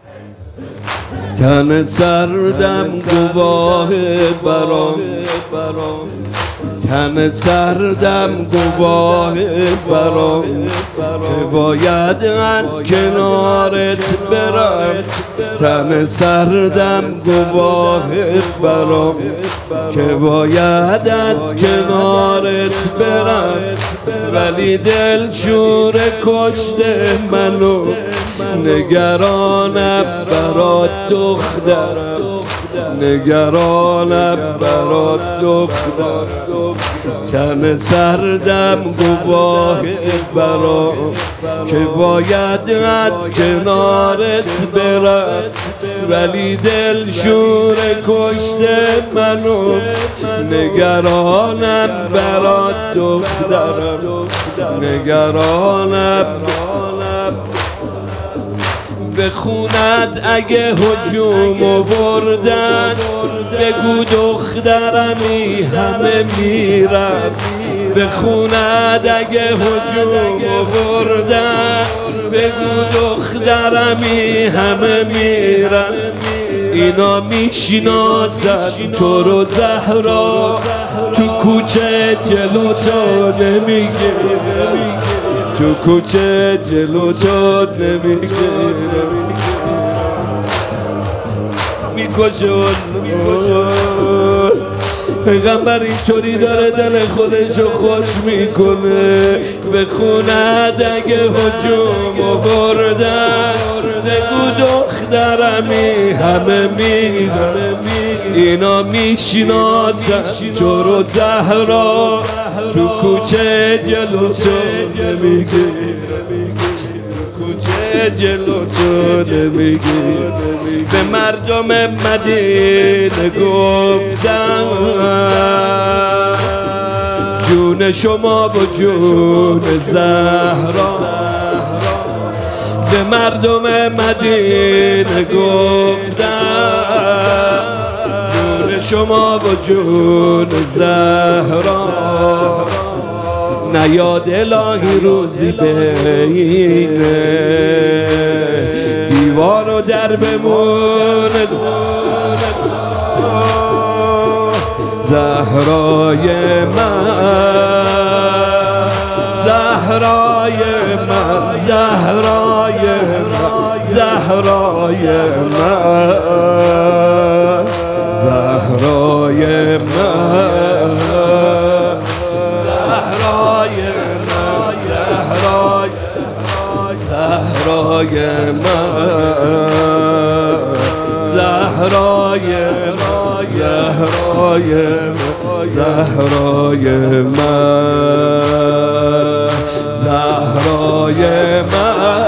تن سردم گواه برام، تن سردم گواه برام که باید از کنارت برم. تن سردم گواه برام که باید از کنارت برم، ولی دلشور کشته منو، نگرانم برات دخترم، نگرانم برات دخترم. تن سردم گواه برام که باید از کنارت برم، ولی دلشور کشته منو، نگرانم برات دخترم، نگرانم. به خونت اگه هجوم آوردن، بگو دخترمی همه میرم. به خونت اگه هجوم آوردن، بگو دخترمی همه میرم. اینا میشناسن تو رو زهرا، تو کوچه جلو تو نمیگه، تو کوچه جلو تو نمیگه، میکشه. پیغمبر اینطوری داره دل خودشو خوش میکنه. به خونت اگه هجوم آوردن، بگو دخترمی همه میرن. اینا میشناسن تو رو زهرا، تو کوچه جلو تو نمیگه، کوچه جلو تو نمیگه. به مردم مدینه گفتم جون شما و جون زهرا. به مردم مدینه گفتم جون شما و جون زهرا. نیاد الهی روزی بینه دیوار و در بمونه زهرای من، زهرای من، زهرای من، زهرای من، زهرای من، زهرای من، زهرای من، زهرای من، زهرای من،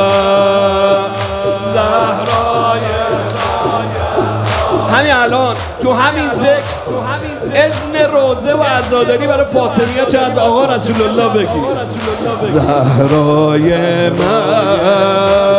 زهرای من. همین الان تو همین ذکر اذن روزه و عزاداری برای فاطمیه تو از آقا رسول الله بگی. زهرای من،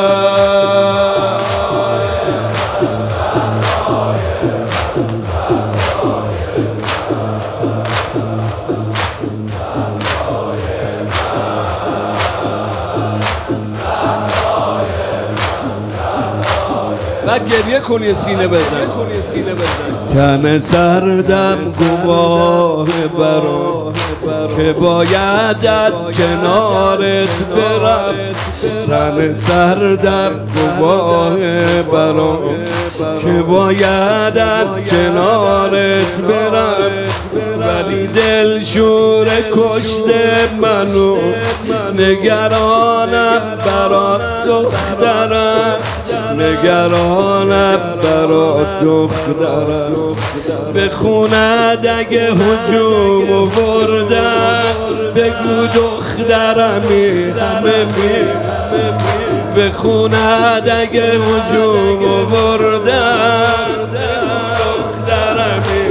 بعد گریه کنی سینه بزن. تن سردم گواه برام که باید از کنارت برم. تن سردم گواه برام که باید از کنارت برم، ولی دلشور کشته منو، نگرانم برات دخترم، نگرانم برات دخترم. به خونت اگه هجوم آوردن، بگو دخترمی همه میرن. به خونت اگه هجوم آوردن، دخترمی.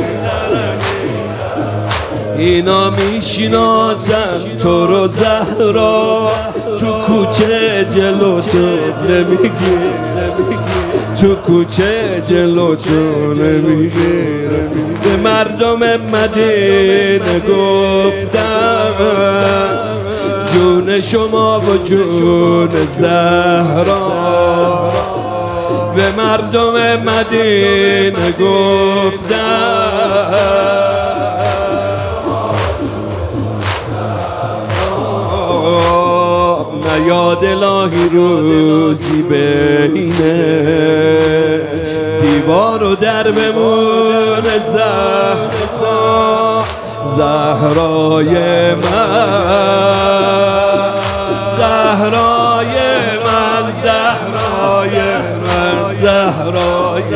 اینا میشناسن تو رو زهرا، تو کوچه جلو تو نمیگی، تو کوچه جلو تو نمیگی. به مردم مدینه گفتم جون شما و جون زهرا. به مردم مدینه گفتم یاد الهی روزی بینه دیوار و در بمون زهرای من زهرای من زهرای من زهرای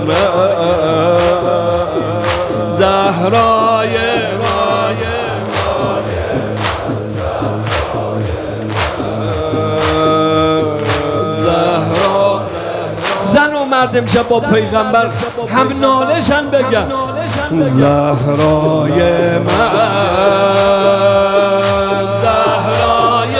من زهرای زن و مرد امشب با پیغمبر هم نالشن بگن زهرای من زهرای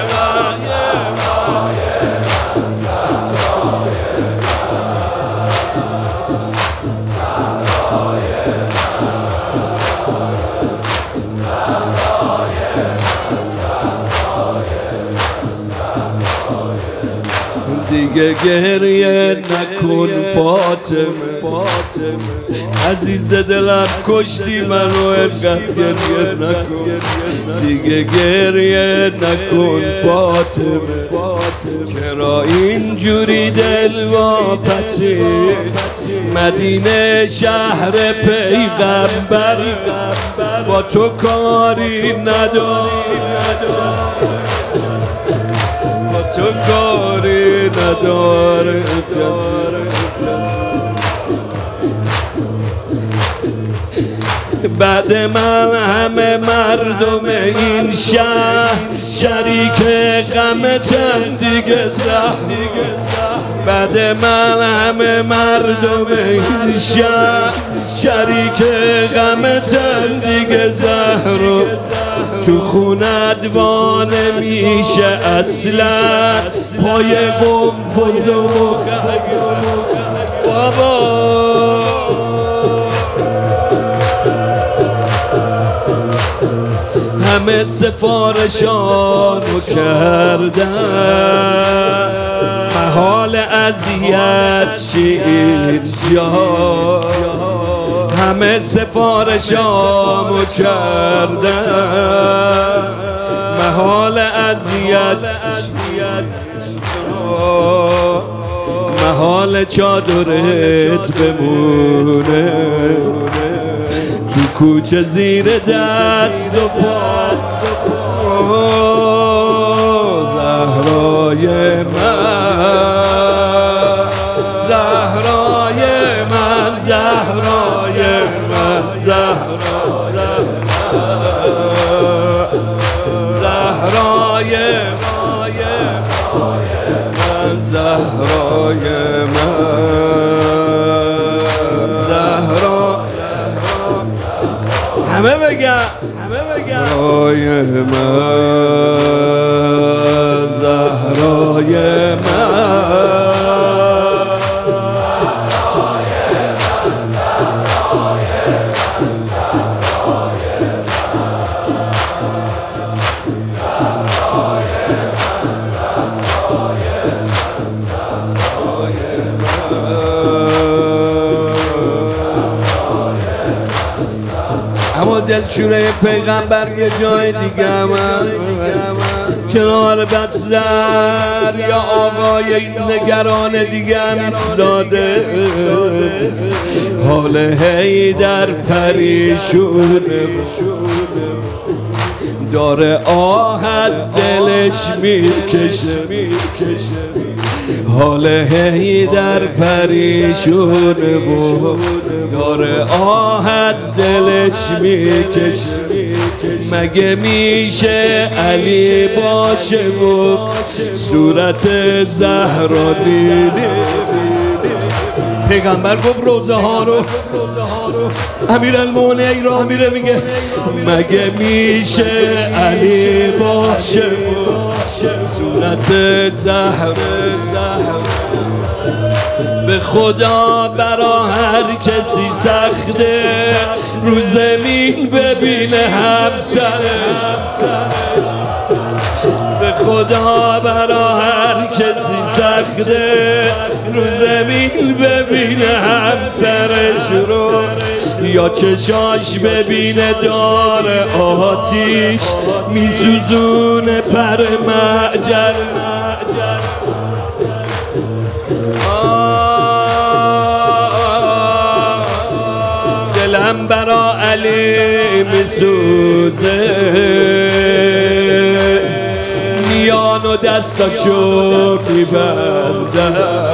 دیگه گریه نکن فاطمه عزیز دلم کشتی منو انقدر گریه نکن دیگه گریه نکن فاطمه چرا اینجوری دل واپسی مدینه شهر پیغمبر با تو کاری نداره تو کاری نداره بعد من همه مردم این شهر شریک غمتن دیگه بعد من همه مردم این شهر شریک غمتن دیگه زهرو تو خونت وانه میشه اصلا پای قنفذ و بابا همه سفارشانو کردن محال اذیت شی اینجا همه سفارشامو کردن محال اذیت محال چادرت بمونه تو کوچه زیر دست و پا زهرای من زهرای من زهرای من زهرای من زهرای من زهرا همه بگن زهرای من زهرای من اما دلشونه پیغمبر یه جای دیگه هم کنار بستر یا آقای نگران دیگه هم ایستاده حال حیدر پریشونه داره آه از دلش میکشه حال حیدر پریشونه بود داره آه از دلش میکشه مگه میشه علی باشه و صورت زهرا دیده پیغمبر گفت روزه ها رو امیرالمومنین را میره میگه مگه میشه علی باشه صورت زهر به خدا برا هر کسی سخته رو زمین ببینه همسره به خدا برا هر کسی سخته رو زمین ببینه همسرش رو یا چشاش ببینه داره آتیش میسوزونه پر معجر دلم برا علی میسوزه میان و دستاشو میبنده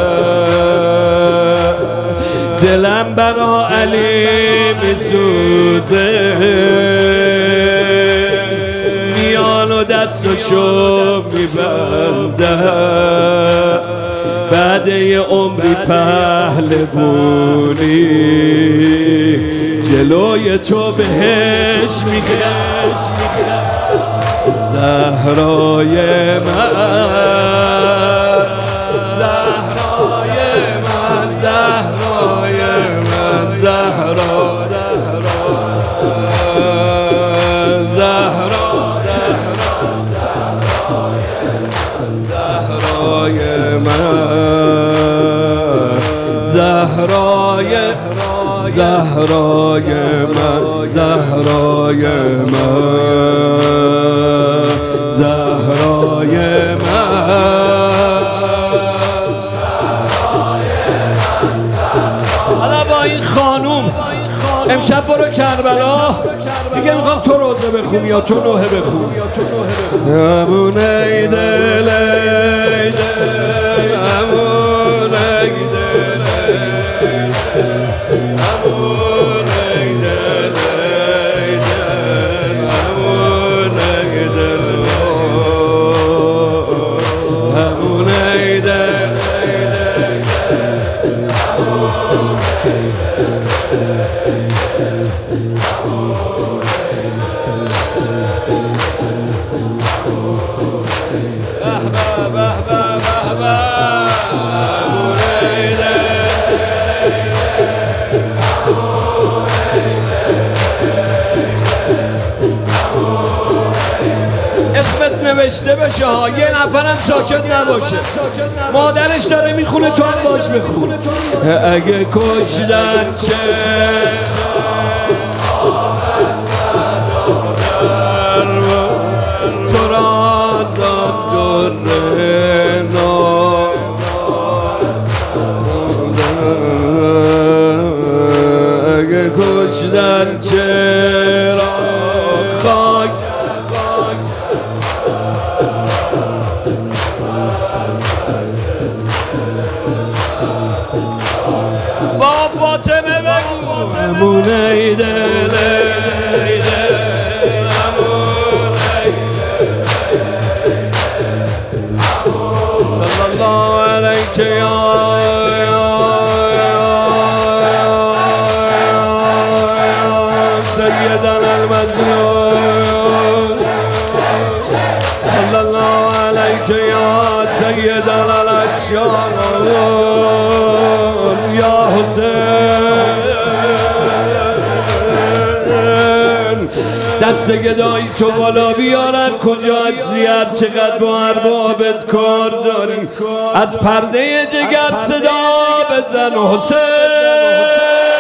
دلم برا علی میسوزه میان و دستاشو میبنده بعد یه عمری پهلوونی جلوی تو بهش میگه زهرای من زهرای من زهرای من زهرا زهرای من زهرای زهرای من زهرای من زهرای من حالا با این خانوم امشب برو کربلا دیگه میخوام تو روزه بخونی یا تو نوحه بخونی همون ای دل ای دل همون ای دل همون ای دل ای دل همون ای دل همون ای دل اسمت نوشته بشه ها یه نفرم ساکت نباشه مادرش داره میخونه تو هم باش بخون اگه کشدن چه تو را زاد دره اگه کشدن چرا خاک با فاطمه بگو همون ای دل ای دل همون ای صلی الله علیک یا سیدنا المظلوم صلی الله علیک یا سیدنا الاتشان یا حسین دست گدایی تو بالا بیارن کجا هستی هر چقدر با اربابت کار داری از پرده جگر صدا بزن حسین